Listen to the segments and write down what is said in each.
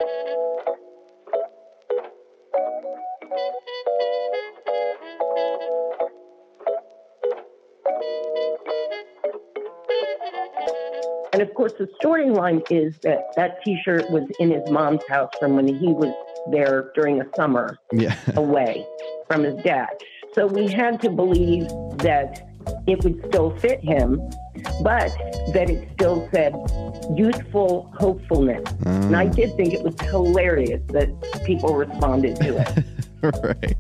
And of course, the storyline is that that T-shirt was in his mom's house from when he was there during a summer away from his dad. So we had to believe that it would still fit him, but that it still said youthful hopefulness. And I did think it was hilarious that people responded to it. Right.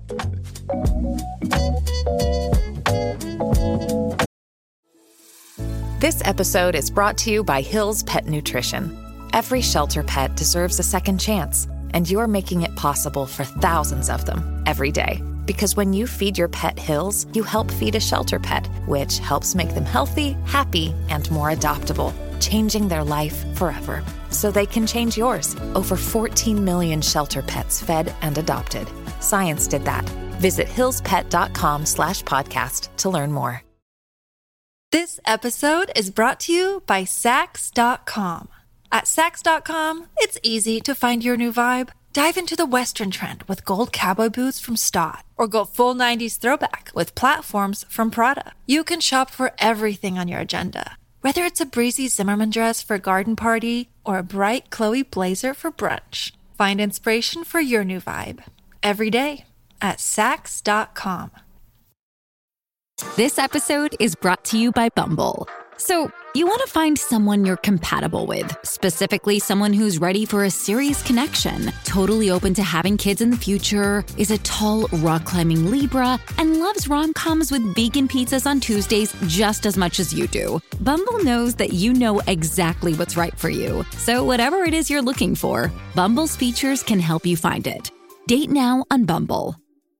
This episode is brought to you by Hill's Pet Nutrition. Every shelter pet deserves a second chance, and you're making it possible for thousands of them every day. Because when you feed your pet Hill's, you help feed a shelter pet, which helps make them healthy, happy, and more adoptable, changing their life forever. So they can change yours. Over 14 million shelter pets fed and adopted. Science did that. Visit hillspet.com/podcast to learn more. This episode is brought to you by Sax.com. At Sax.com, it's easy to find your new vibe. Dive into the Western trend with gold cowboy boots from Stott, or go full 90s throwback with platforms from Prada. You can shop for everything on your agenda, whether it's a breezy Zimmermann dress for a garden party or a bright Chloe blazer for brunch. Find inspiration for your new vibe every day at Sax.com. This episode is brought to you by Bumble. So, you want to find someone you're compatible with, specifically someone who's ready for a serious connection, totally open to having kids in the future, is a tall, rock-climbing Libra, and loves rom-coms with vegan pizzas on Tuesdays just as much as you do. Bumble knows that you know exactly what's right for you. So whatever it is you're looking for, Bumble's features can help you find it. Date now on Bumble.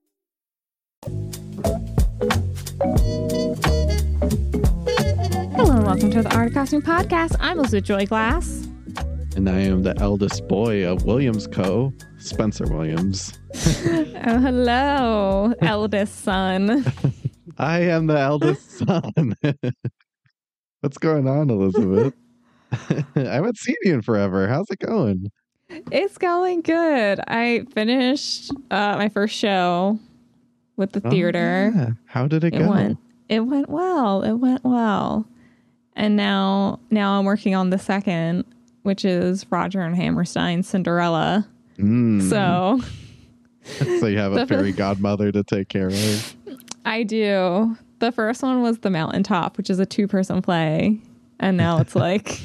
Hello and welcome to the Art of Costume Podcast. I'm Elizabeth Joy Glass. And I am the eldest boy of Williams Co., Spencer Williams. Oh, hello, eldest son. I am the eldest son. What's going on, Elizabeth? I haven't seen you in forever. How's it going? It's going good. I finished my first show with the theater. Yeah. How did it go? It went well. And now I'm working on the second, which is Roger and Hammerstein's Cinderella. So you have a fairy godmother to take care of. I do. The first one was The Mountaintop, which is a 2-person play. And now it's like...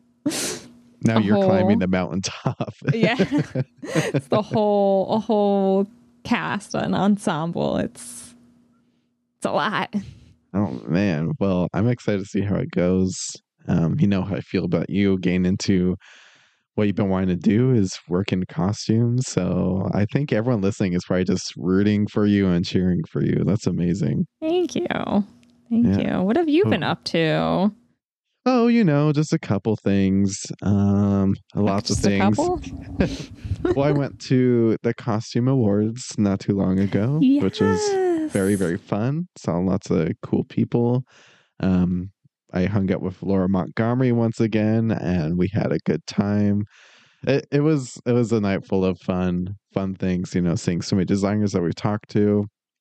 Now you're climbing the mountaintop. Yeah. It's a whole cast, an ensemble. It's a lot. Oh, man. Well, I'm excited to see how it goes. You know how I feel about you getting into what you've been wanting to do is work in costumes. So I think everyone listening is probably just rooting for you and cheering for you. That's amazing. Thank you. Thank you. What have you been up to? Oh, just a couple things. Lots of things. A couple? Well, I went to the Costume Awards not too long ago, which was very, very fun. Saw lots of cool people. I hung out with Laura Montgomery once again, and we had a good time. It was a night full of fun things. Seeing so many designers that we've talked to.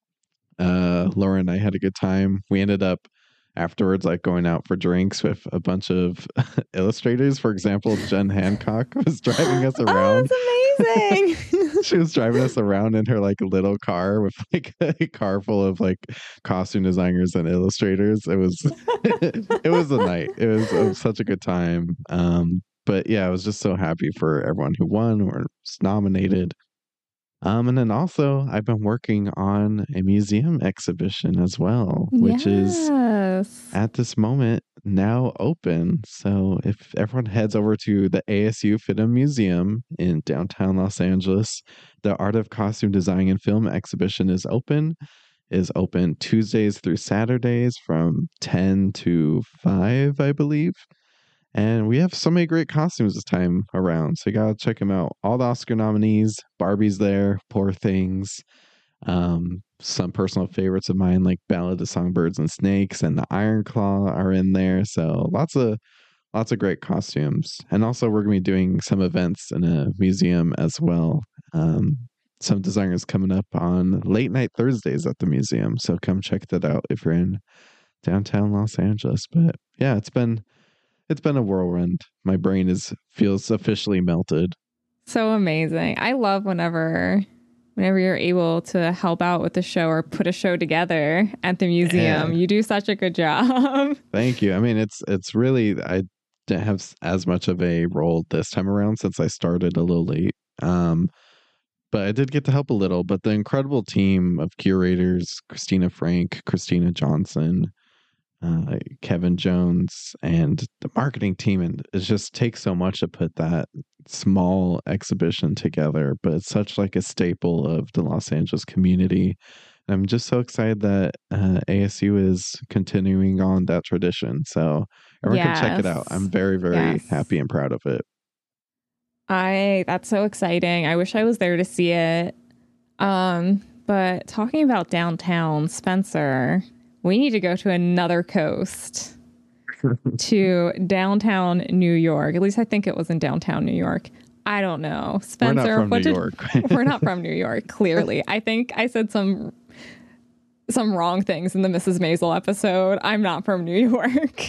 Laura and I had a good time. We ended up afterwards going out for drinks with a bunch of illustrators. For example, Jen Hancock was driving us around. Oh, that's amazing. She was driving us around in her little car with a car full of costume designers and illustrators. It was it was a night. It was such a good time. But yeah, I was just so happy for everyone who won or was nominated. And then also I've been working on a museum exhibition as well, which is at this moment now open. So if everyone heads over to the ASU FIDM Museum in downtown Los Angeles, the Art of Costume Design and Film exhibition is open Tuesdays through Saturdays from 10 to 5, I believe. And we have so many great costumes this time around. So you got to check them out. All the Oscar nominees, Barbie's there, Poor Things. Some personal favorites of mine like Ballad of Songbirds and Snakes and the Iron Claw are in there. So lots of lots of great costumes. And also we're going to be doing some events in a museum as well. Some designers coming up on late night Thursdays at the museum. So come check that out if you're in downtown Los Angeles. But yeah, it's been a whirlwind. My brain feels officially melted. So amazing. I love whenever you're able to help out with the show or put a show together at the museum. You do such a good job. Thank you. I mean, it's really, I didn't have as much of a role this time around since I started a little late. But I did get to help a little. But the incredible team of curators, Christina Frank, Christina Johnson, Kevin Jones, and the marketing team, and it just takes so much to put that small exhibition together, but it's such like a staple of the Los Angeles community. I'm just so excited that ASU is continuing on that tradition, so everyone can check it out. I'm very, very happy and proud of it. That's so exciting. I wish I was there to see it. But talking about downtown, Spencer, we need to go to another coast, to downtown New York. At least I think it was in downtown New York. I don't know. Spencer, we're not from New York. We're not from New York, clearly. I think I said some wrong things in the Mrs. Maisel episode. I'm not from New York.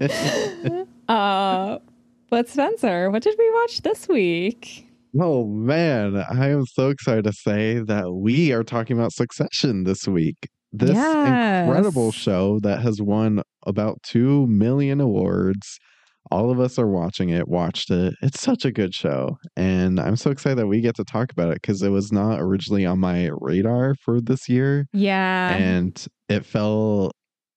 But Spencer, what did we watch this week? Oh, man. I am so excited to say that we are talking about Succession this week. This incredible show that has won about 2 million awards. All of us are watching it, watched it. It's such a good show. And I'm so excited that we get to talk about it because it was not originally on my radar for this year. Yeah. And it fell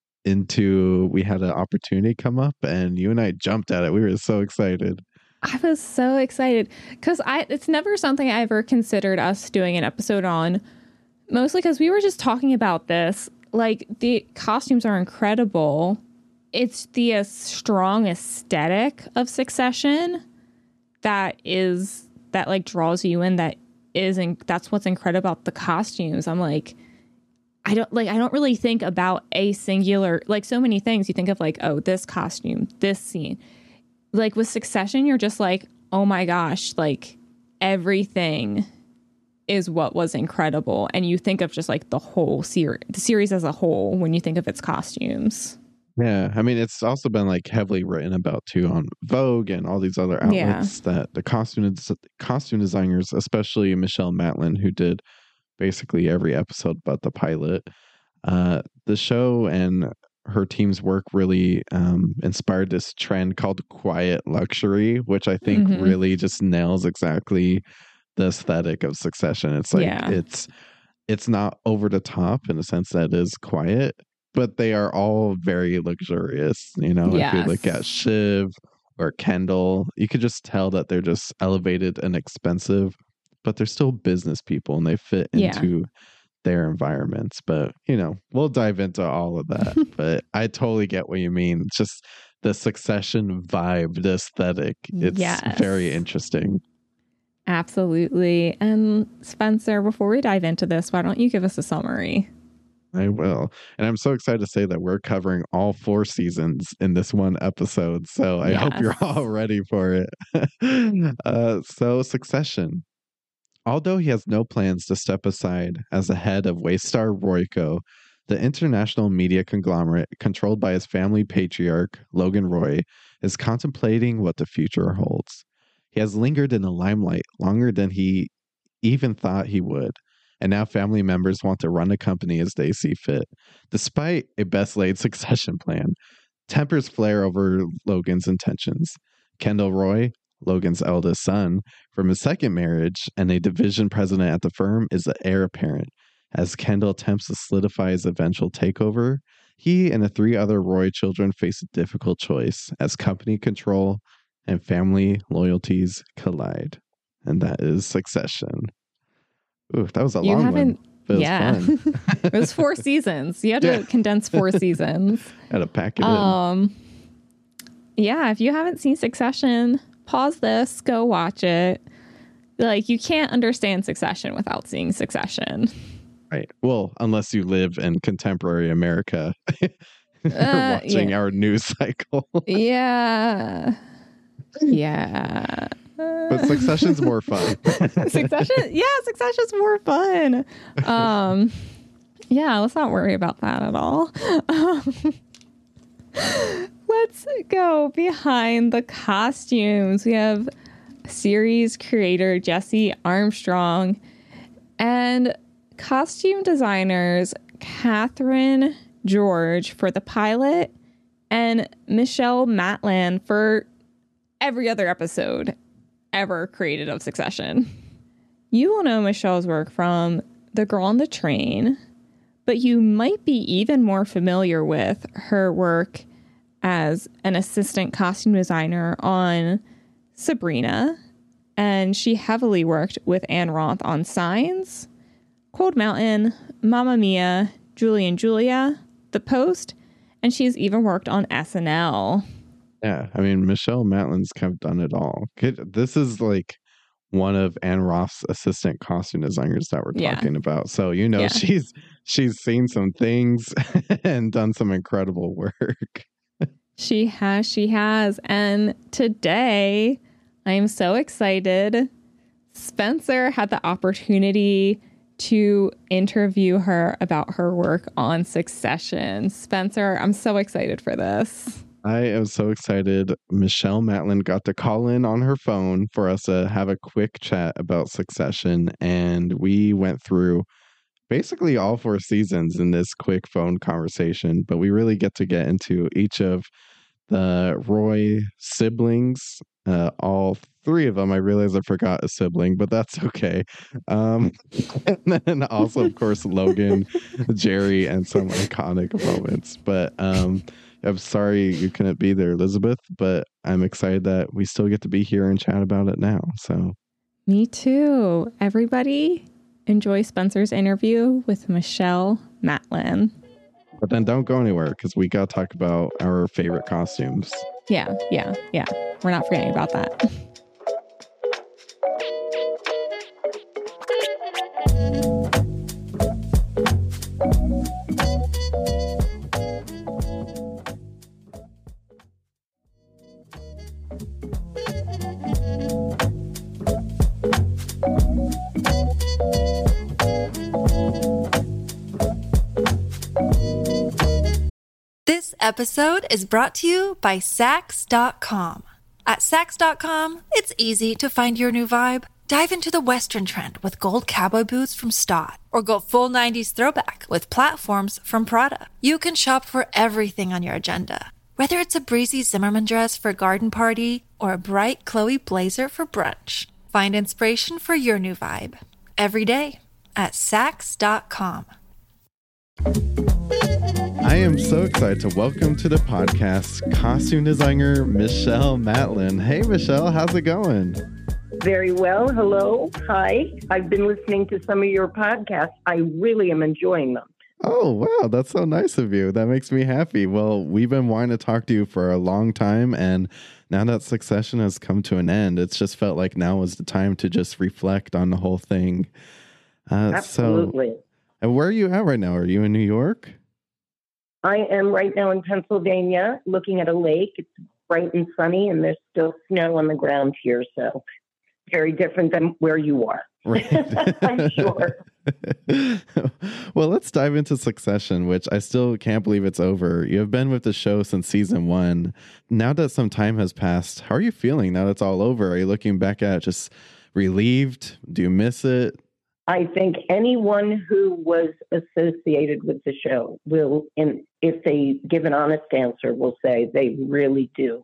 into, we had an opportunity come up and you and I jumped at it. We were so excited. I was so excited because it's never something I ever considered us doing an episode on. Mostly because we were just talking about this. Like, the costumes are incredible. It's the strong aesthetic of Succession that like draws you in. That's what's incredible about the costumes. I'm like, I don't really think about a singular, like, so many things. You think of like, oh, this costume, this scene. Like with Succession, you're just like, oh my gosh, like everything is what was incredible. And you think of just like the whole series, the series as a whole, when you think of its costumes. Yeah. I mean, it's also been like heavily written about too on Vogue and all these other outlets that the costume designers, especially Michelle Matlin, who did basically every episode but the pilot, the show and her team's work really inspired this trend called quiet luxury, which I think really just nails exactly the aesthetic of Succession. It's like it's not over the top in the sense that it is quiet, but they are all very luxurious. You know, if you look at Shiv or Kendall, you could just tell that they're just elevated and expensive, but they're still business people and they fit into their environments. But, you know, we'll dive into all of that. But I totally get what you mean. It's just the Succession vibe, the aesthetic. It's very interesting. Absolutely. And Spencer, before we dive into this, why don't you give us a summary? I will. And I'm so excited to say that we're covering all 4 seasons in this one episode. So I hope you're all ready for it. So Succession. Although he has no plans to step aside as the head of Waystar Royco, the international media conglomerate controlled by his family patriarch, Logan Roy, is contemplating what the future holds. He has lingered in the limelight longer than he even thought he would, and now family members want to run the company as they see fit. Despite a best-laid succession plan, tempers flare over Logan's intentions. Kendall Roy, Logan's eldest son, from his second marriage and a division president at the firm, is the heir apparent. As Kendall attempts to solidify his eventual takeover, he and the 3 other Roy children face a difficult choice as company control and family loyalties collide. And that is Succession. Ooh, that was a long one. But it was fun. It was 4 seasons. You had to condense 4 seasons. Had to pack it in. Yeah, if you haven't seen Succession, pause this, go watch it. Like, you can't understand Succession without seeing Succession. Right. Well, unless you live in contemporary America. watching our news cycle. Yeah. But Succession's more fun. Succession's more fun. Let's not worry about that at all. Let's go behind the costumes. We have series creator Jesse Armstrong and costume designers Catherine George for the pilot and Michelle Matland for every other episode ever created of Succession. You will know Michelle's work from The Girl on the Train, but you might be even more familiar with her work as an assistant costume designer on Sabrina, and she heavily worked with Anne Roth on Signs, Cold Mountain, Mamma Mia, Julie and Julia, The Post, and she's even worked on SNL. Yeah, I mean, Michelle Matland's kind of done it all. This is like one of Anne Roth's assistant costume designers that we're talking about. So, she's seen some things and done some incredible work. She has. And today, I'm so excited. Spencer had the opportunity to interview her about her work on Succession. Spencer, I'm so excited for this. I am so excited. Michelle Matland got to call in on her phone for us to have a quick chat about Succession. And we went through basically all 4 seasons in this quick phone conversation. But we really get into each of the Roy siblings, all 3 of them. I realize I forgot a sibling, but that's okay. And then also, of course, Logan, Jerry, and some iconic moments. But I'm sorry you couldn't be there, Elizabeth, but I'm excited that we still get to be here and chat about it now. So, me too. Everybody, enjoy Spencer's interview with Michelle Matland. But then don't go anywhere because we got to talk about our favorite costumes. Yeah. We're not forgetting about that. This episode is brought to you by Sax.com. At Sax.com, it's easy to find your new vibe. Dive into the Western trend with gold cowboy boots from Stott, or go full 90s throwback with platforms from Prada. You can shop for everything on your agenda, whether it's a breezy Zimmermann dress for a garden party or a bright Chloe blazer for brunch. Find inspiration for your new vibe every day at Sax.com. I am so excited to welcome to the podcast costume designer Michelle Matland. Hey, Michelle, how's it going? Very well. Hello. Hi. I've been listening to some of your podcasts. I really am enjoying them. Oh, wow. That's so nice of you. That makes me happy. Well, we've been wanting to talk to you for a long time. And now that Succession has come to an end, it's just felt like now was the time to just reflect on the whole thing. Absolutely. So, where are you at right now? Are you in New York? I am right now in Pennsylvania looking at a lake. It's bright and sunny, and there's still snow on the ground here. So very different than where you are. Right. I'm sure. Well, let's dive into Succession, which I still can't believe it's over. You have been with the show since season 1. Now that some time has passed, how are you feeling now that it's all over? Are you looking back at it just relieved? Do you miss it? I think anyone who was associated with the show will, and if they give an honest answer, will say they really do.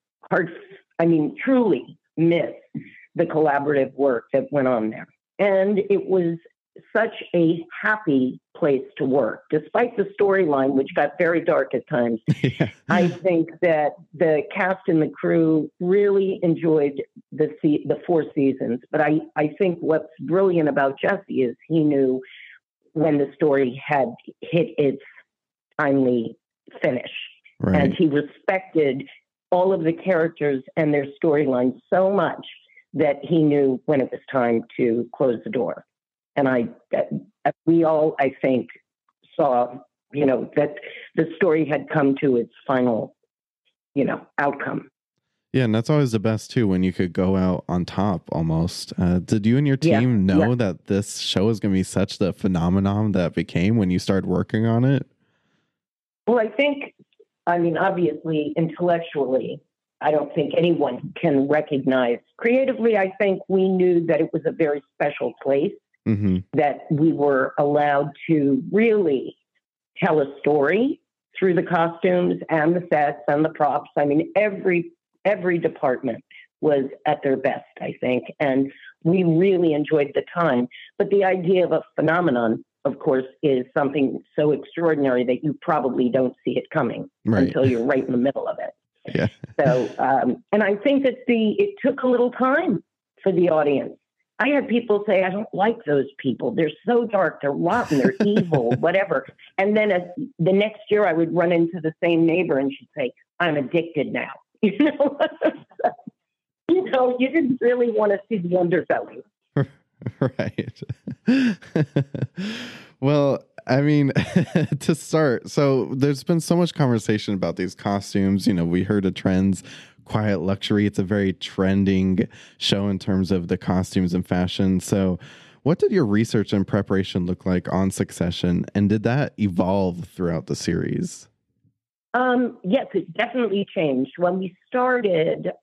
Truly miss the collaborative work that went on there. And it was such a happy place to work, despite the storyline, which got very dark at times. Yeah. I think that the cast and the crew really enjoyed the 4 seasons. But I think what's brilliant about Jesse is he knew when the story had hit its timely finish. Right. And he respected all of the characters and their storylines so much that he knew when it was time to close the door. And we all, I think, saw that the story had come to its final, outcome. Yeah, and that's always the best too, when you could go out on top almost. Did you and your team know that this show was going to be such the phenomenon that it became when you started working on it? Well, obviously, intellectually, I don't think anyone can recognize. Creatively, I think we knew that it was a very special place, that we were allowed to really tell a story through the costumes and the sets and the props. Every department was at their best, I think, and we really enjoyed the time. But the idea of a phenomenon, of course, is something so extraordinary that you probably don't see it coming until you're right in the middle of it. Yeah. So, and I think that it took a little time for the audience. I had people say, I don't like those people. They're so dark. They're rotten. They're evil, whatever. And then the next year I would run into the same neighbor and she'd say, I'm addicted now. You didn't really want to see the underbelly. Right. Well, to start, so there's been so much conversation about these costumes. We heard of trends, quiet luxury. It's a very trending show in terms of the costumes and fashion. So what did your research and preparation look like on Succession? And did that evolve throughout the series? Yes, it definitely changed. When we started,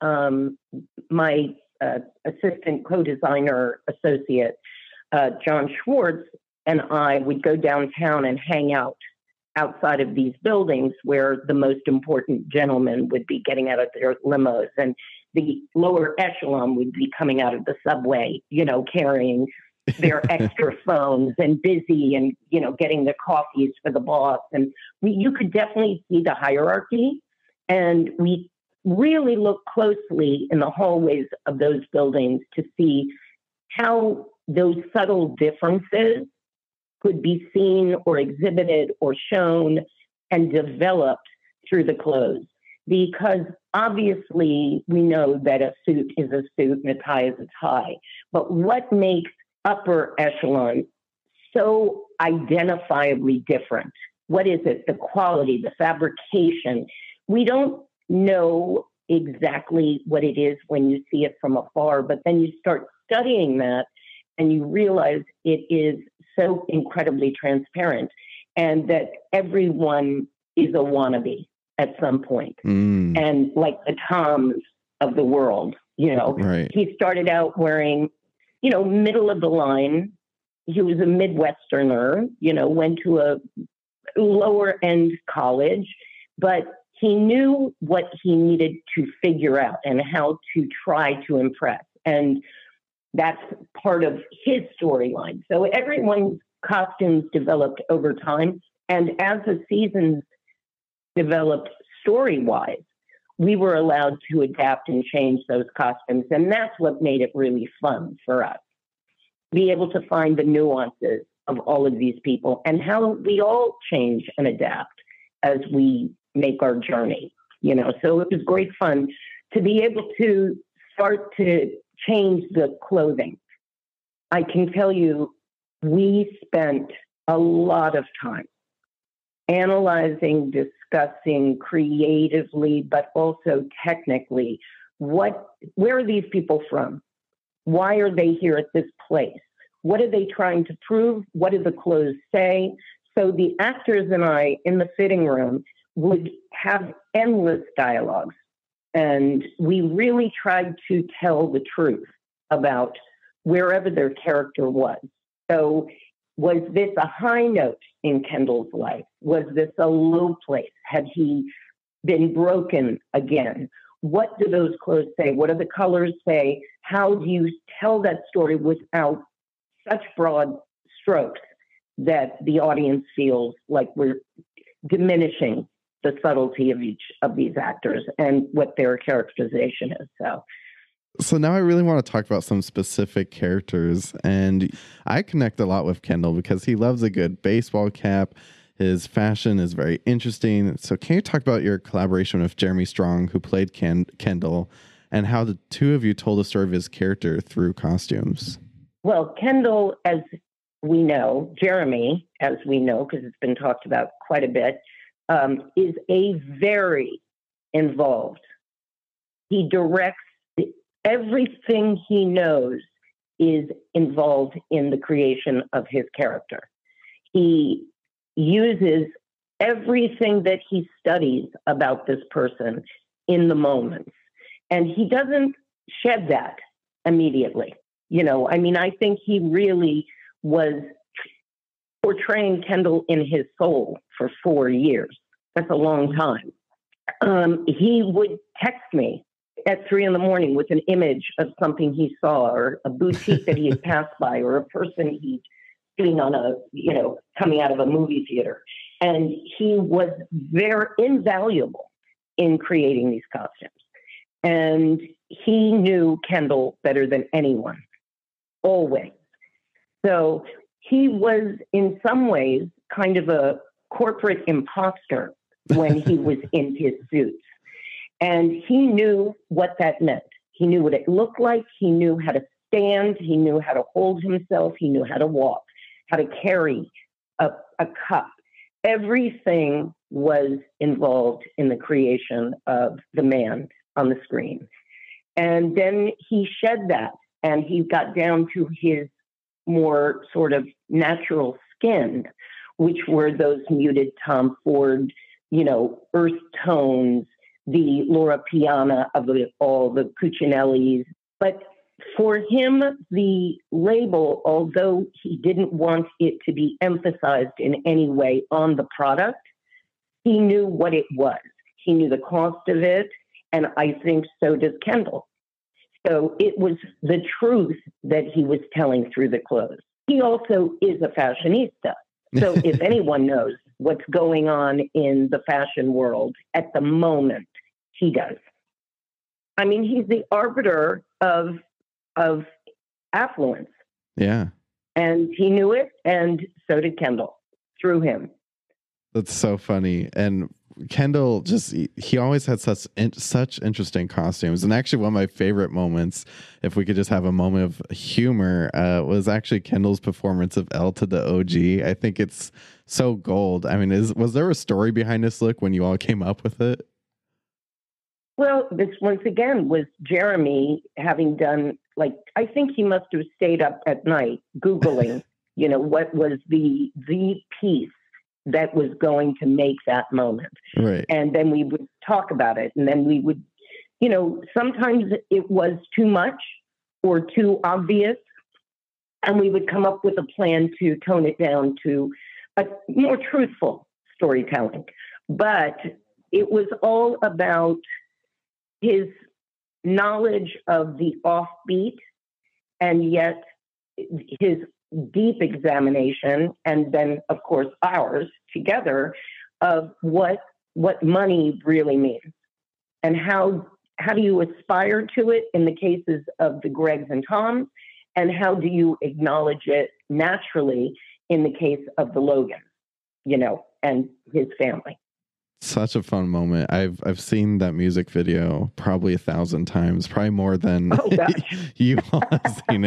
my assistant co-designer associate, John Schwartz, and I would go downtown and hang out outside of these buildings where the most important gentlemen would be getting out of their limos, and the lower echelon would be coming out of the subway, carrying their extra phones and busy and, getting the coffees for the boss. And you could definitely see the hierarchy. And we really looked closely in the hallways of those buildings to see how those subtle differences could be seen or exhibited or shown and developed through the clothes. Because obviously we know that a suit is a suit and a tie is a tie. But what makes upper echelon so identifiably different? What is it? The quality, the fabrication. We don't know exactly what it is when you see it from afar, but then you start studying that and you realize it is so incredibly transparent and that everyone is a wannabe at some point. And like the Toms of the world, right. He started out wearing, middle of the line. He was a Midwesterner, went to a lower end college, but he knew what he needed to figure out and how to try to impress. And that's part of his storyline. So everyone's costumes developed over time. And as the seasons developed story-wise, we were allowed to adapt and change those costumes. And that's what made it really fun for us. Be able to find the nuances of all of these people and how we all change and adapt as we make our journey. So it was great fun to be able to start to change the clothing. I can tell you, we spent a lot of time analyzing, discussing creatively, but also technically, where are these people from? Why are they here at this place? What are they trying to prove? What do the clothes say? So the actors and I in the fitting room would have endless dialogues. And we really tried to tell the truth about wherever their character was. So was this a high note in Kendall's life? Was this a low place? Had he been broken again? What do those clothes say? What do the colors say? How do you tell that story without such broad strokes that the audience feels like we're diminishing the subtlety of each of these actors and what their characterization is? So now I really want to talk about some specific characters. And I connect a lot with Kendall because he loves a good baseball cap. His fashion is very interesting. So can you talk about your collaboration with Jeremy Strong, who played Kendall, and how the two of you told the story of his character through costumes? Well, Kendall, as we know, Jeremy, as we know, because it's been talked about quite a bit, is a very involved. He directs everything he knows is involved in the creation of his character. He uses everything that he studies about this person in the moments. And he doesn't shed that immediately. I think he really was portraying Kendall in his soul for 4 years. That's a long time. He would text me at 3 a.m. with an image of something he saw, or a boutique that he had passed by, or a person he'd seen on coming out of a movie theater. And he was very invaluable in creating these costumes. And he knew Kendall better than anyone, always. So he was, in some ways, kind of a corporate imposter when he was in his suits. And he knew what that meant. He knew what it looked like. He knew how to stand. He knew how to hold himself. He knew how to walk, how to carry a cup. Everything was involved in the creation of the man on the screen. And then he shed that, and he got down to his more sort of natural skin, which were those muted Tom Ford, earth tones, the Laura Piana of all the Cuccinellis. But for him, the label, although he didn't want it to be emphasized in any way on the product, he knew what it was. He knew the cost of it, and I think so does Kendall. So it was the truth that he was telling through the clothes. He also is a fashionista. So if anyone knows what's going on in the fashion world at the moment, he does. I mean, he's the arbiter of affluence. Yeah. And he knew it, and so did Kendall, through him. That's so funny. And Kendall he always had such interesting costumes. And actually one of my favorite moments, if we could just have a moment of humor, was actually Kendall's performance of L to the OG. I think it's so gold. I mean, was there a story behind this look when you all came up with it? Well, this once again was Jeremy having done, I think he must have stayed up at night Googling, what was the piece that was going to make that moment. Right. And then we would talk about it. And then we would, sometimes it was too much or too obvious. And we would come up with a plan to tone it down to a more truthful storytelling. But it was all about his knowledge of the offbeat, and yet his deep examination, and then, of course, ours together, of what money really means, and how do you aspire to it in the cases of the Gregs and Toms, and how do you acknowledge it naturally in the case of the Logan, and his family. Such a fun moment. I've seen that music video probably 1,000 times, probably more than you all have seen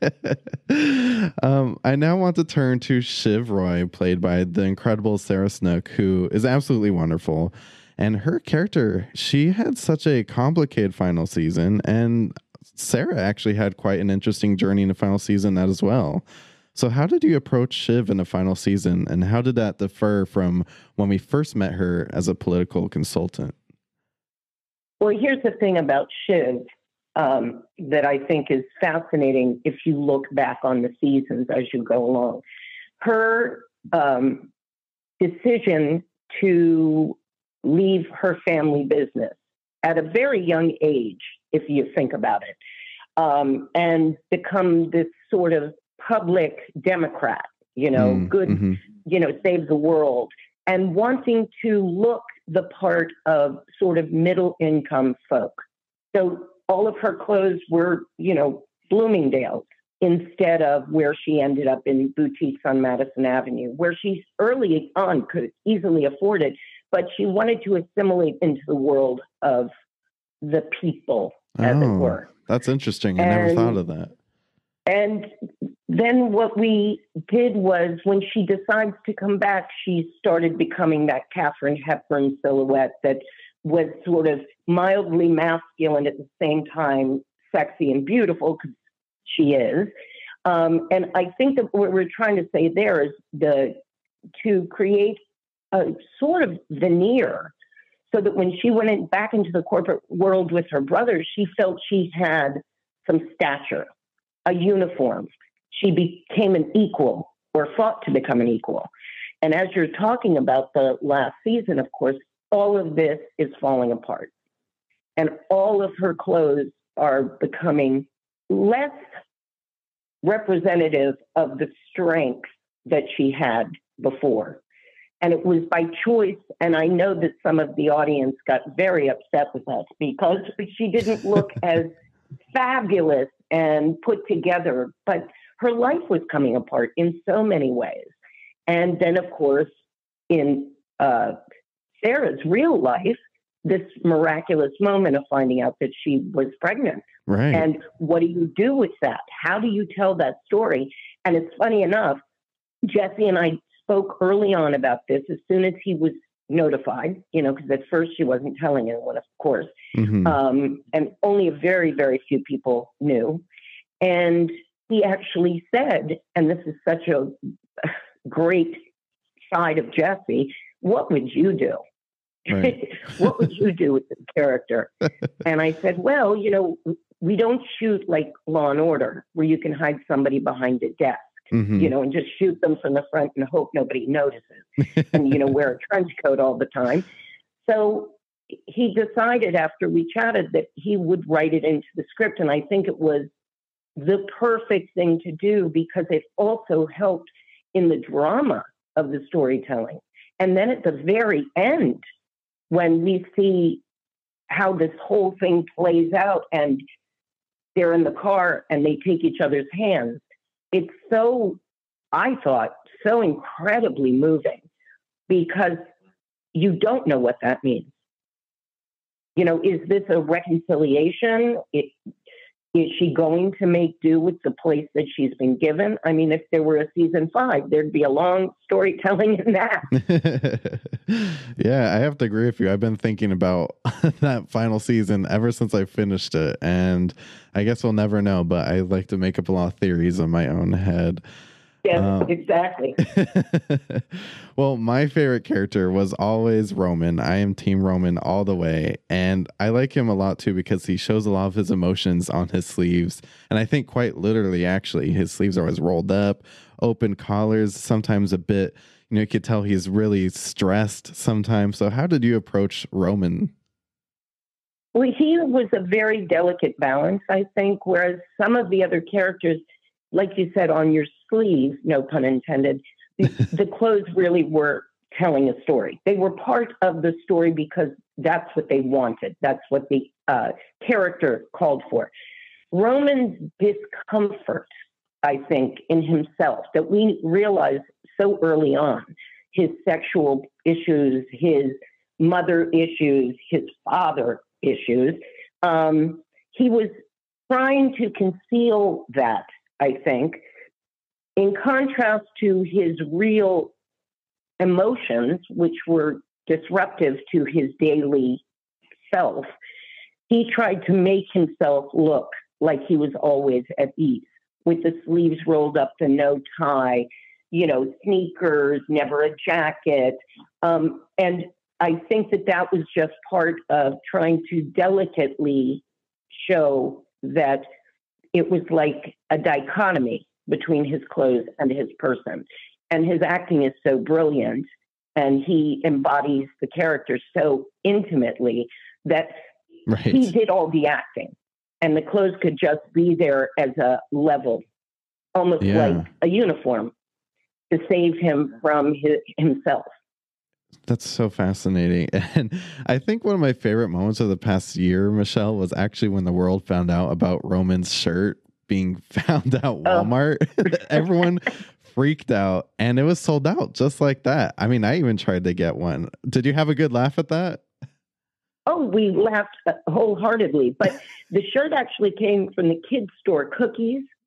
it. I now want to turn to Shiv Roy, played by the incredible Sarah Snook, who is absolutely wonderful. And her character, she had such a complicated final season, and Sarah actually had quite an interesting journey in the final season as well. So how did you approach Shiv in the final season, and how did that differ from when we first met her as a political consultant? Well, here's the thing about Shiv that I think is fascinating if you look back on the seasons as you go along. Her decision to leave her family business at a very young age, if you think about it, and become this sort of public Democrat, good, mm-hmm. Save the world, and wanting to look the part of sort of middle income folk. So all of her clothes were, Bloomingdale's instead of where she ended up in boutiques on Madison Avenue, where she early on could easily afford it, but she wanted to assimilate into the world of the people, as it were. That's interesting. I never thought of that. And then what we did was when she decides to come back, she started becoming that Katharine Hepburn silhouette that was sort of mildly masculine at the same time sexy and beautiful, because she is. And I think that what we're trying to say there is to create a sort of veneer so that when she went back into the corporate world with her brother, she felt she had some stature, a uniform. She became an equal, or fought to become an equal. And as you're talking about the last season, of course, all of this is falling apart. And all of her clothes are becoming less representative of the strength that she had before. And it was by choice. And I know that some of the audience got very upset with us because she didn't look as fabulous and put together, but her life was coming apart in so many ways. And then, of course, in Sarah's real life, this miraculous moment of finding out that she was pregnant. Right. And what do you do with that? How do you tell that story? And it's funny enough, Jesse and I spoke early on about this as soon as he was notified, because at first she wasn't telling anyone, of course. Mm-hmm. And only a very, very few people knew. And he actually said, and this is such a great side of Jesse, what would you do? Right. What would you do with this character? And I said, well, we don't shoot like Law and Order, where you can hide somebody behind a desk, mm-hmm. And just shoot them from the front and hope nobody notices and, wear a trench coat all the time. So he decided after we chatted that he would write it into the script. And I think it was the perfect thing to do because it also helped in the drama of the storytelling. And then at the very end, when we see how this whole thing plays out and they're in the car and they take each other's hands, it's I thought, so incredibly moving because you don't know what that means. Is this a reconciliation? Is she going to make do with the place that she's been given? I mean, if there were a season 5, there'd be a long storytelling in that. Yeah, I have to agree with you. I've been thinking about that final season ever since I finished it. And I guess we'll never know, but I like to make up a lot of theories in my own head. Yes, exactly. Well, my favorite character was always Roman. I am Team Roman all the way. And I like him a lot, too, because he shows a lot of his emotions on his sleeves. And I think quite literally, actually, his sleeves are always rolled up, open collars, sometimes a bit. You could tell he's really stressed sometimes. So how did you approach Roman? Well, he was a very delicate balance, I think, whereas some of the other characters, like you said, on your sleeve, no pun intended, the clothes really were telling a story. They were part of the story because that's what they wanted. That's what the character called for. Roman's discomfort, I think, in himself, that we realized so early on, his sexual issues, his mother issues, his father issues, he was trying to conceal that, I think, in contrast to his real emotions, which were disruptive to his daily self. He tried to make himself look like he was always at ease, with the sleeves rolled up, the no tie, sneakers, never a jacket. And I think that was just part of trying to delicately show that it was like a dichotomy between his clothes and his person. And his acting is so brilliant, and he embodies the character so intimately that he did all the acting. And the clothes could just be there as a level, almost like a uniform, to save him from himself. That's so fascinating. And I think one of my favorite moments of the past year, Michelle, was actually when the world found out about Roman's shirt being found at Walmart. Everyone freaked out, and it was sold out just like that. I mean, I even tried to get one. Did you have a good laugh at that? Oh, we laughed wholeheartedly. But the shirt actually came from the kids' store, Cookies.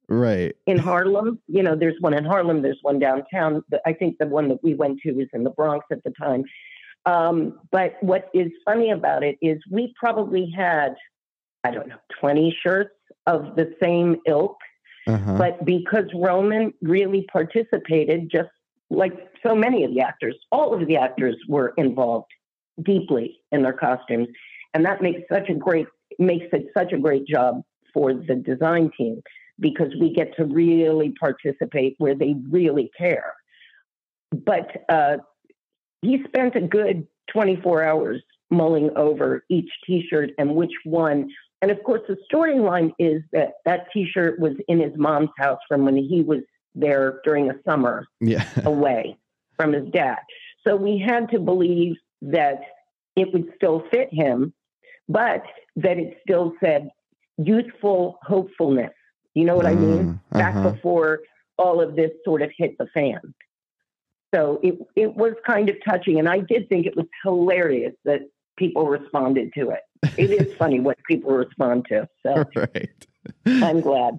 Right. In Harlem. There's one in Harlem, there's one downtown. I think the one that we went to was in the Bronx at the time. But what is funny about it is we probably had, 20 shirts of the same ilk. Uh-huh. But because Roman really participated, just like so many of the actors, all of the actors were involved deeply in their costumes. And that makes it such a great job for the design team, because we get to really participate where they really care. But he spent a good 24 hours mulling over each T-shirt and which one. And of course, the storyline is that T-shirt was in his mom's house from when he was there during a summer away from his dad. So we had to believe that it would still fit him, but that it still said youthful hopefulness. You know what I mean? Back before all of this sort of hit the fan. So it was kind of touching. And I did think it was hilarious that people responded to it. It is funny what people respond to. So right. I'm glad.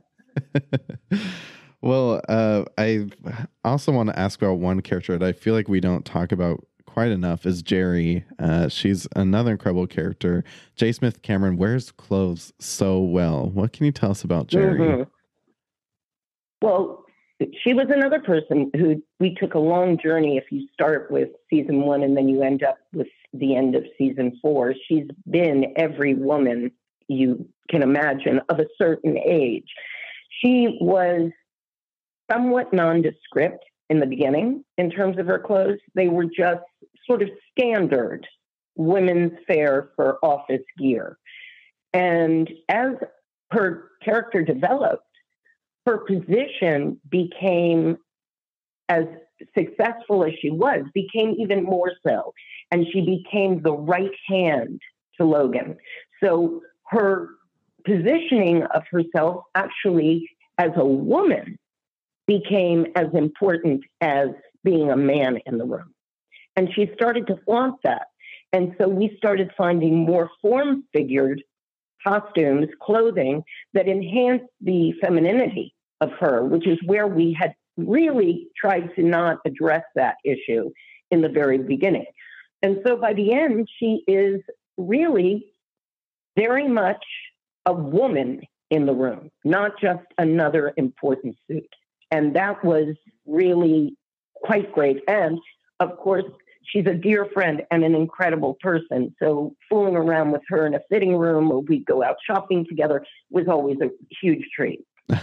Well, I also want to ask about one character that I feel like we don't talk about quite enough is Jerry. She's another incredible character. J. Smith-Cameron wears clothes so well. What can you tell us about Jerry? Mm-hmm. Well, she was another person who we took a long journey. If you start with season 1 and then you end up with the end of season 4, she's been every woman you can imagine of a certain age. She was somewhat nondescript in the beginning in terms of her clothes. They were just sort of standard women's fare for office gear. And as her character developed, her position became, as successful as she was, became even more so. And she became the right hand to Logan. So her positioning of herself actually as a woman became as important as being a man in the room. And she started to flaunt that. And so we started finding more form-figured costumes, clothing that enhanced the femininity of her, which is where we had really tried to not address that issue in the very beginning. And so by the end, she is really very much a woman in the room, not just another important suit. And that was really quite great. And of course, she's a dear friend and an incredible person. So fooling around with her in a fitting room or we'd go out shopping together was always a huge treat.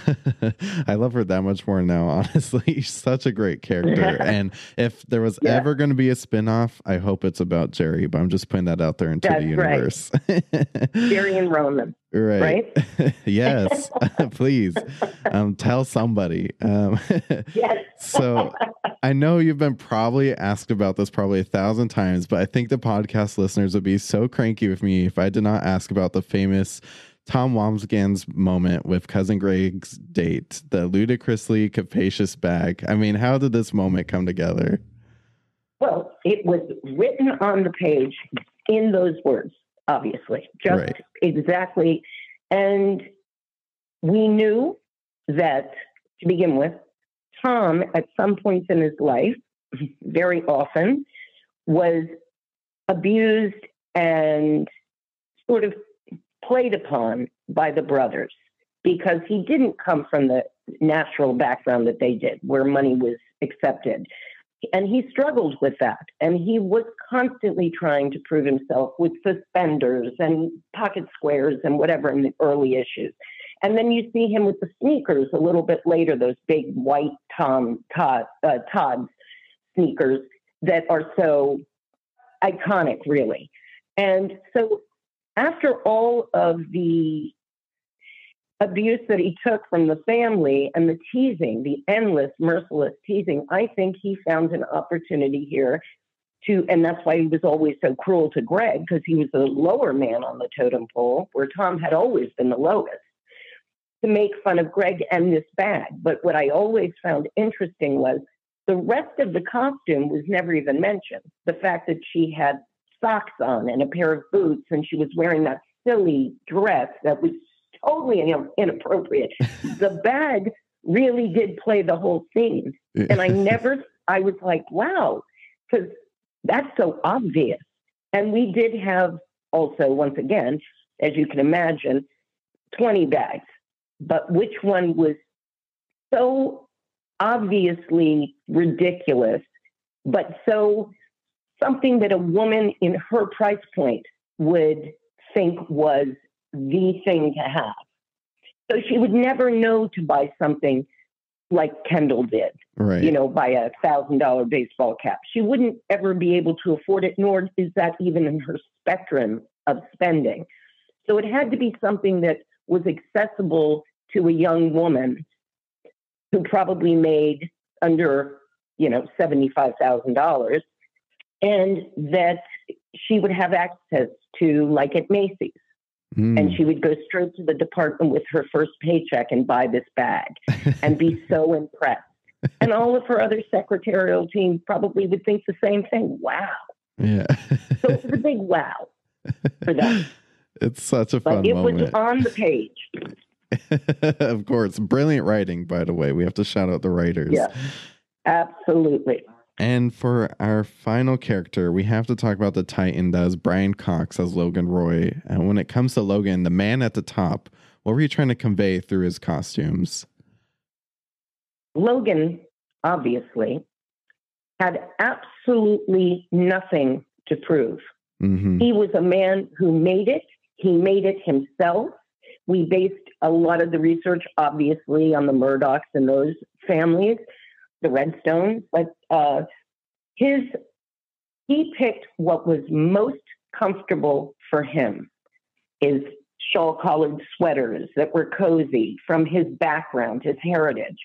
I love her that much more now, honestly. She's such a great character. And if there was ever going to be a spinoff, I hope it's about Jerry, but I'm just putting that out there into the universe. Right. Jerry and Roman. Right? Yes. Please tell somebody. Yes. So I know you've been probably asked about this probably 1,000 times, but I think the podcast listeners would be so cranky with me if I did not ask about the famous Tom Wambsgans moment with Cousin Greg's date, the ludicrously capacious bag. I mean, how did this moment come together? Well, it was written on the page in those words, obviously, just exactly. And we knew that, to begin with, Tom, at some points in his life, very often, was abused and sort of played upon by the brothers because he didn't come from the natural background that they did, where money was accepted. And he struggled with that. And he was constantly trying to prove himself with suspenders and pocket squares and whatever in the early issues. And then you see him with the sneakers a little bit later, those big white Todd sneakers that are so iconic, really. And so after all of the abuse that he took from the family and the teasing, the endless, merciless teasing, I think he found an opportunity here to, and that's why he was always so cruel to Greg, because he was the lower man on the totem pole, where Tom had always been the lowest, to make fun of Greg and this bag. But what I always found interesting was the rest of the costume was never even mentioned. The fact that she had socks on and a pair of boots, and she was wearing that silly dress that was totally inappropriate. The bag really did play the whole scene. And I was like, wow, because that's so obvious. And we did have also, once again, as you can imagine, 20 bags. But which one was so obviously ridiculous, but so something that a woman in her price point would think was the thing to have. So she would never know to buy something like Kendall did, right? Buy a $1,000 baseball cap. She wouldn't ever be able to afford it, nor is that even in her spectrum of spending. So it had to be something that was accessible to a young woman who probably made under, $75,000, and that she would have access to, like at Macy's. And she would go straight to the department with her first paycheck and buy this bag and be so impressed. And all of her other secretarial team probably would think the same thing. Wow. Yeah. So it was a big wow for them. It's such a fun moment. It was on the page. Of course. Brilliant writing, by the way. We have to shout out the writers. Yeah, absolutely. And for our final character, we have to talk about the Titan that is Brian Cox as Logan Roy. And when it comes to Logan, the man at the top, what were you trying to convey through his costumes? Logan, obviously, had absolutely nothing to prove. Mm-hmm. He was a man who made it. He made it himself. We based a lot of the research, obviously, on the Murdochs and those families, the Redstones, but he picked what was most comfortable for him, is shawl-collared sweaters that were cozy from his background, his heritage.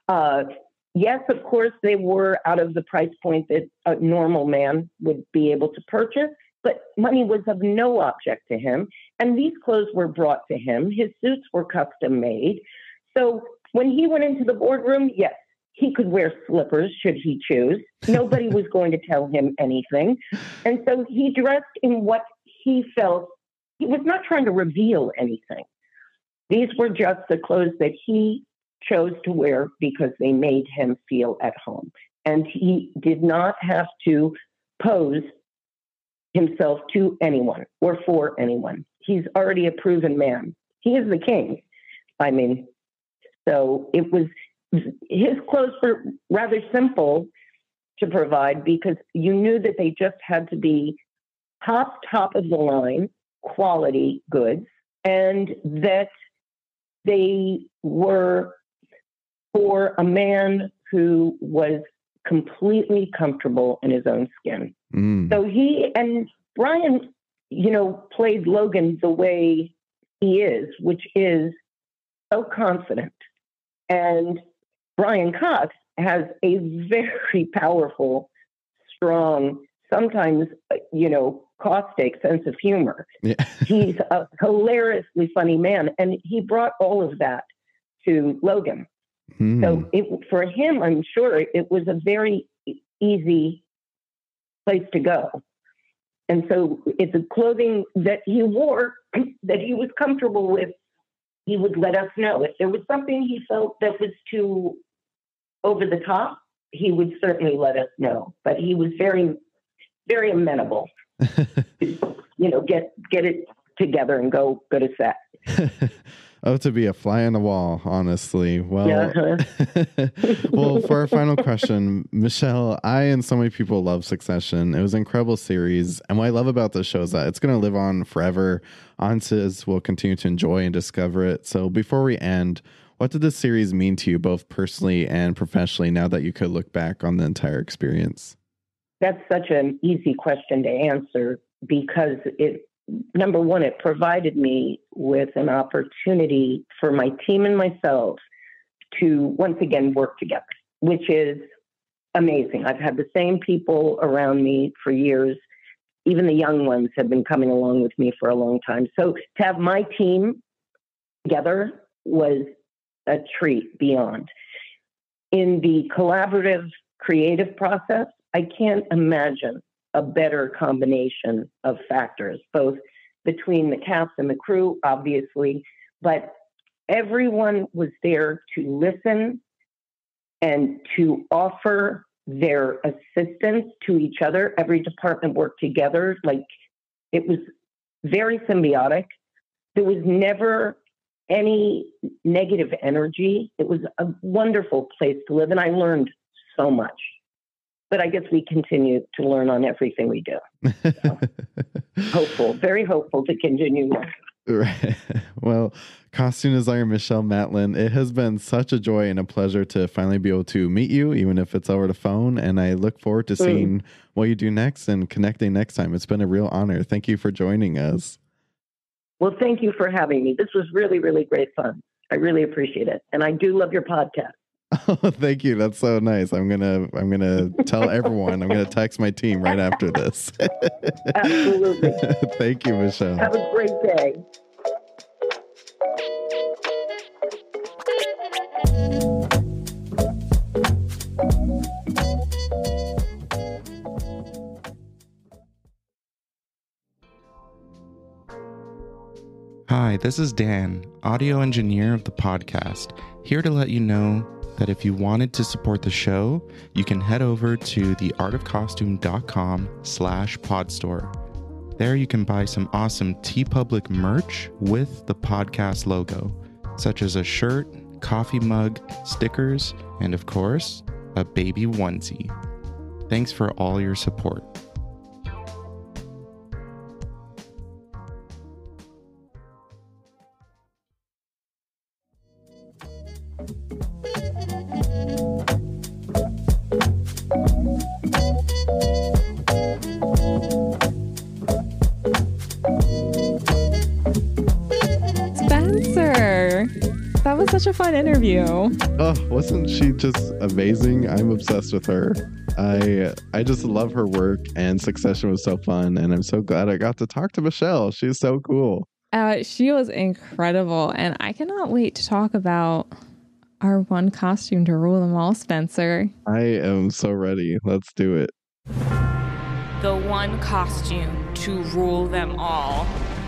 Yes, of course, they were out of the price point that a normal man would be able to purchase, but money was of no object to him. And these clothes were brought to him. His suits were custom made. So when he went into the boardroom, yes, he could wear slippers should he choose. Nobody was going to tell him anything. And so he dressed in what he felt. He was not trying to reveal anything. These were just the clothes that he chose to wear because they made him feel at home. And he did not have to pose himself to anyone or for anyone. He's already a proven man. He is the king. I mean, so it was, his clothes were rather simple to provide because you knew that they just had to be top of the line quality goods, and that they were for a man who was completely comfortable in his own skin. So he and Brian, played Logan the way he is, which is so confident. And Brian Cox has a very powerful, strong, sometimes, caustic sense of humor. Yeah. He's a hilariously funny man. And he brought all of that to Logan. So for him, I'm sure it was a very easy place to go. And so it's a clothing that he wore that he was comfortable with. He would let us know. If there was something he felt that was too over the top, he would certainly let us know. But he was very, very amenable to, get it together and go to set. Oh, to be a fly on the wall, honestly. Well, well, for our final question, Michelle, I and so many people love Succession. It was an incredible series. And what I love about this show is that it's going to live on forever. Audiences will continue to enjoy and discover it. So before we end, what did this series mean to you, both personally and professionally, now that you could look back on the entire experience? That's such an easy question to answer because number one, it provided me with an opportunity for my team and myself to once again work together, which is amazing. I've had the same people around me for years. Even the young ones have been coming along with me for a long time. So to have my team together was a treat beyond. In the collaborative creative process, I can't imagine a better combination of factors, both between the cast and the crew, obviously, but everyone was there to listen and to offer their assistance to each other. Every department worked together. Like, it was very symbiotic. There was never any negative energy. It was a wonderful place to live, and I learned so much. But I guess we continue to learn on everything we do. So, very hopeful to continue learning. Right. Well, costume designer Michelle Matlin, it has been such a joy and a pleasure to finally be able to meet you, even if it's over the phone. And I look forward to seeing what you do next and connecting next time. It's been a real honor. Thank you for joining us. Well, thank you for having me. This was really, really great fun. I really appreciate it. And I do love your podcast. Oh, thank you. That's so nice. I'm gonna tell everyone. I'm gonna text my team right after this. Absolutely. Thank you, Michelle. Have a great day. Hi, this is Dan, audio engineer of the podcast, here to let you know that if you wanted to support the show, you can head over to theartofcostume.com/podstore. There you can buy some awesome TeePublic merch with the podcast logo, such as a shirt, coffee mug, stickers, and of course, a baby onesie. Thanks for all your support. That was such a fun interview. Oh, wasn't she just amazing? I'm obsessed with her. I just love her work, and Succession was so fun, and I'm so glad I got to talk to Michelle. She's so cool. She was incredible, and I cannot wait to talk about our one costume to rule them all, Spencer. I am so ready. Let's do it. The one costume to rule them all.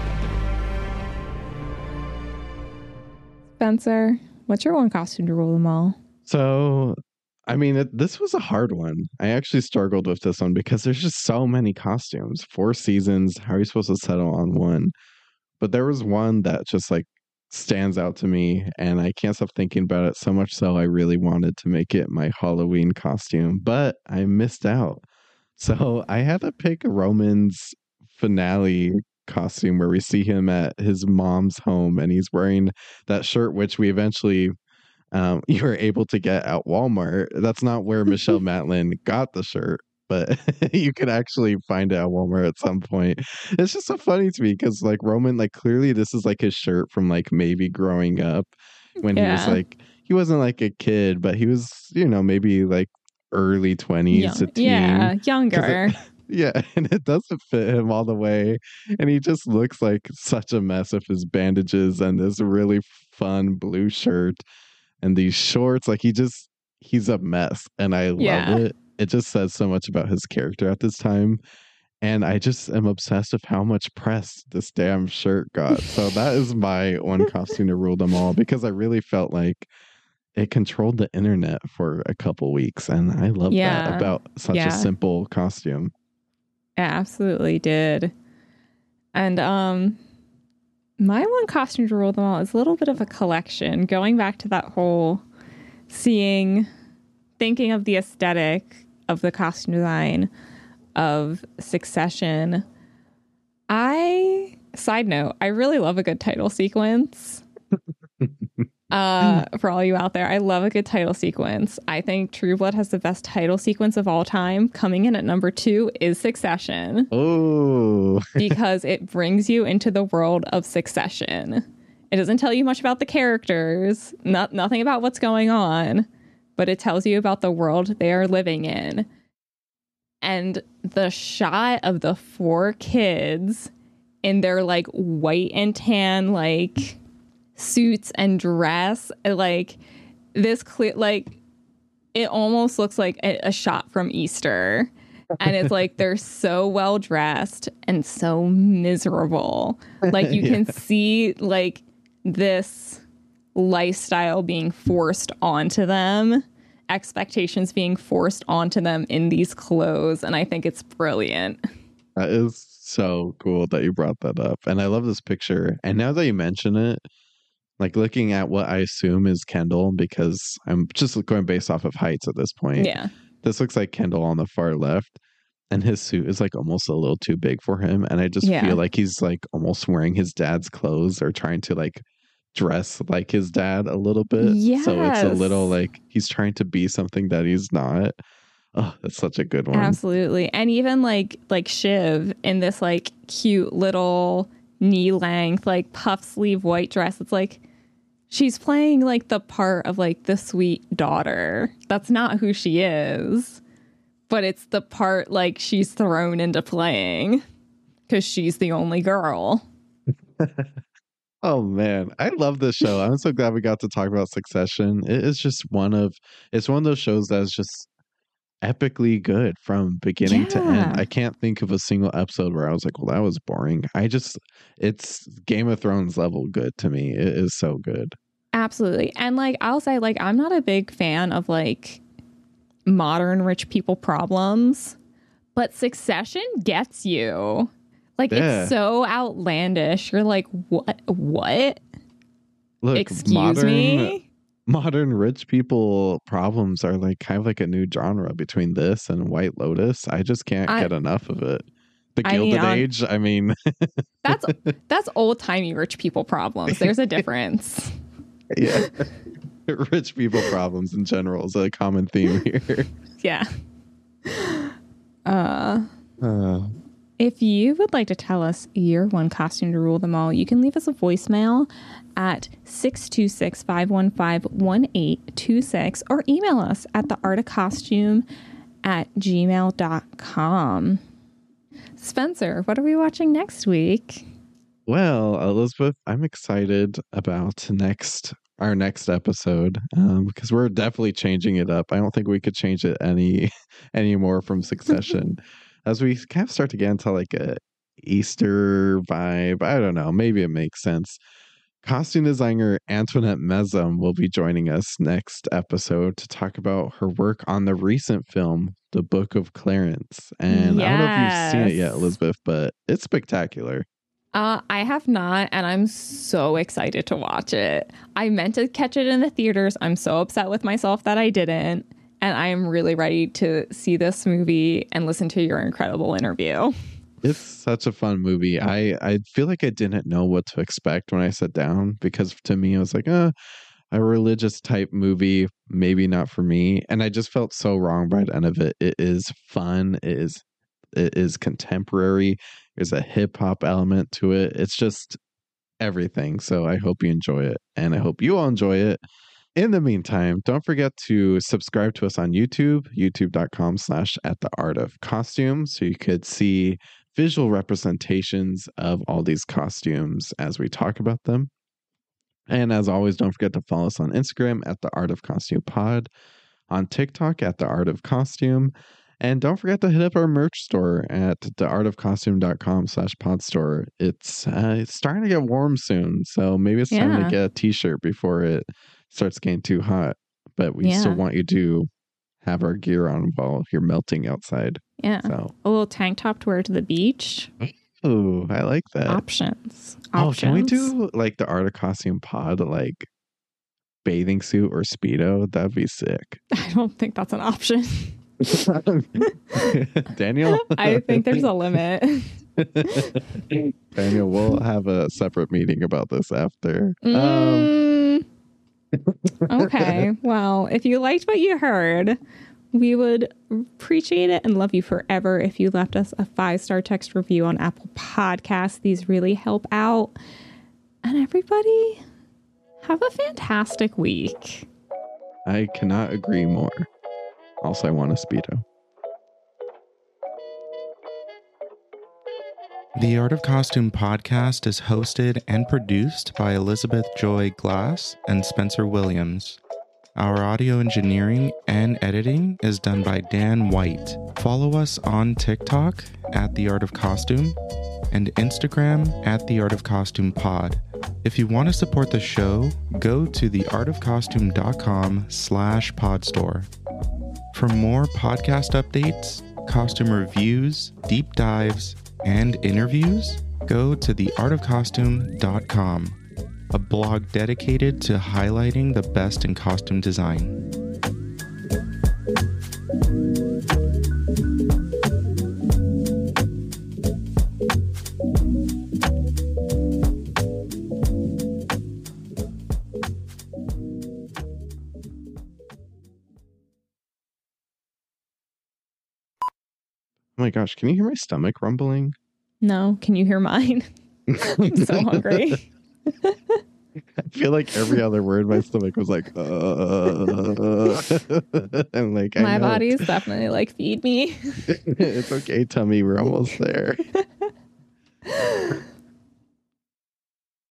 Spencer, what's your one costume to rule them all? So, I mean, this was a hard one. I actually struggled with this one because there's just so many costumes. 4 seasons. How are you supposed to settle on one? But there was one that just like stands out to me, and I can't stop thinking about it, so much so I really wanted to make it my Halloween costume, but I missed out. So I had to pick Roman's finale costume where we see him at his mom's home, and he's wearing that shirt which we eventually you were able to get at Walmart. That's not where Michelle Matlin got the shirt, but you could actually find it at Walmart at some point. It's just so funny to me because like Roman, like clearly this is like his shirt from like maybe growing up when he was like, he wasn't like a kid, but he was, you know, maybe like early 20s to teen. Yeah, younger. Yeah, and it doesn't fit him all the way. And he just looks like such a mess with his bandages and this really fun blue shirt and these shorts. Like he's a mess. And I love it. It just says so much about his character at this time. And I just am obsessed with how much press this damn shirt got. So that is my one costume to rule them all, because I really felt like it controlled the internet for a couple weeks. And I love that about such a simple costume. It absolutely did. And my one costume to rule them all is a little bit of a collection. Going back to that whole thinking of the aesthetic of the costume design of Succession. Side note, I really love a good title sequence. For all you out there, I love a good title sequence. I think True Blood has the best title sequence of all time. Coming in at number 2 is Succession. Oh, because it brings you into the world of Succession. It doesn't tell you much about the characters, nothing about what's going on, but it tells you about the world they are living in. And the shot of the 4 kids in their like white and tan like suits and dress, like this clear, like it almost looks like a shot from Easter. And it's like they're so well dressed and so miserable. Like you can see like this lifestyle being forced onto them, expectations being forced onto them in these clothes. And I think it's brilliant. That is so cool that you brought that up. And I love this picture. And now that you mention it, like looking at what I assume is Kendall, because I'm just going based off of heights at this point. Yeah. This looks like Kendall on the far left. And his suit is like almost a little too big for him. And I just feel like he's like almost wearing his dad's clothes or trying to like dress like his dad a little bit. Yes. So it's a little like he's trying to be something that he's not. Oh, that's such a good one. Absolutely. And even like Shiv in this like cute little knee length, like puff sleeve white dress. It's like she's playing like the part of like the sweet daughter. That's not who she is. But it's the part like she's thrown into playing because she's the only girl. Oh man, I love this show. I'm so glad we got to talk about Succession. It is just one of those shows that is just epically good from beginning to end. I can't think of a single episode where I was like, well, that was boring. It's Game of Thrones level good to me. It is so good. Absolutely. And like I'll say, like, I'm not a big fan of like modern rich people problems, but Succession gets you. Like, it's so outlandish. You're like, what? Look, excuse me? Modern rich people problems are like kind of like a new genre between this and White Lotus. I just can't get enough of it. The Gilded Age, I mean. that's old-timey rich people problems. There's a difference. Yeah. Rich people problems in general is a common theme here. Yeah. If you would like to tell us your one costume to rule them all, you can leave us a voicemail at 626-515-1826 or email us at theartofcostume@gmail.com. Spencer, what are we watching next week? Well, Elizabeth, I'm excited about our next episode because we're definitely changing it up. I don't think we could change it any more from Succession. As we kind of start to get into like a Easter vibe, I don't know, maybe it makes sense. Costume designer Antoinette Mezem will be joining us next episode to talk about her work on the recent film, The Book of Clarence. And I don't know if you've seen it yet, Elizabeth, but it's spectacular. I have not, and I'm so excited to watch it. I meant to catch it in the theaters. I'm so upset with myself that I didn't. And I am really ready to see this movie and listen to your incredible interview. It's such a fun movie. I feel like I didn't know what to expect when I sat down because to me, I was like, a religious type movie, maybe not for me. And I just felt so wrong by the end of it. It is fun. It is contemporary. There's a hip hop element to it. It's just everything. So I hope you enjoy it. And I hope you all enjoy it. In the meantime, don't forget to subscribe to us on YouTube, youtube.com/attheartofcostume, so you could see visual representations of all these costumes as we talk about them. And as always, don't forget to follow us on Instagram at The Art of Costume Pod, on TikTok at The Art of Costume, and don't forget to hit up our merch store at theartofcostume.com/podstore. It's starting to get warm soon, so maybe it's time to get a t-shirt before it starts getting too hot, but we still want you to have our gear on while you're melting outside. Yeah. So a little tank top to wear to the beach. Oh, I like that. Options. Oh, can we do like the Art of Costume Pod, like bathing suit or Speedo? That'd be sick. I don't think that's an option. Daniel? I think there's a limit. Daniel, we'll have a separate meeting about this after. Okay. Well, if you liked what you heard, we would appreciate it and love you forever if you left us a 5-star text review on Apple Podcasts. These really help out. And everybody, have a fantastic week. I cannot agree more. Also, I want a Speedo. The Art of Costume podcast is hosted and produced by Elizabeth Joy Glass and Spencer Williams. Our audio engineering and editing is done by Dan White. Follow us on TikTok at The Art of Costume and Instagram at The Art of Costume Pod. If you want to support the show, go to theartofcostume.com/podstore. For more podcast updates, costume reviews, deep dives, and interviews, go to theartofcostume.com, a blog dedicated to highlighting the best in costume design. Oh my gosh, can you hear my stomach rumbling? No, can you hear mine? I'm so hungry. I feel like every other word my stomach was like, and like my body is definitely like, feed me. It's okay, tummy, we're almost there.